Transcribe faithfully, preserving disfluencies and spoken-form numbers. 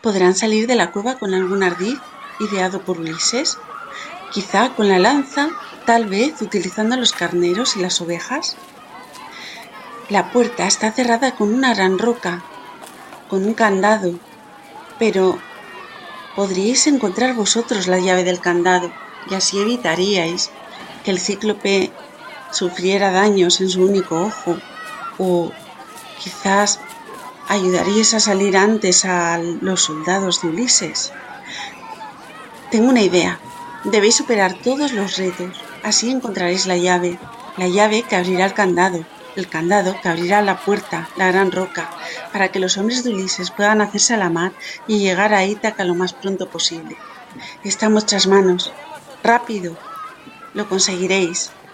¿Podrán salir de la cueva con algún ardid ideado por Ulises? Quizá con la lanza, tal vez utilizando los carneros y las ovejas. La puerta está cerrada con una gran roca, con un candado, pero podríais encontrar vosotros la llave del candado y así evitaríais que el cíclope sufriera daños en su único ojo, o quizás ayudaríais a salir antes a los soldados de Ulises. Tengo una idea. Debéis superar todos los retos, así encontraréis la llave, la llave que abrirá el candado, el candado que abrirá la puerta, la gran roca, para que los hombres de Ulises puedan hacerse a la mar y llegar a Ítaca lo más pronto posible. Está en vuestras manos. ¡Rápido! Lo conseguiréis.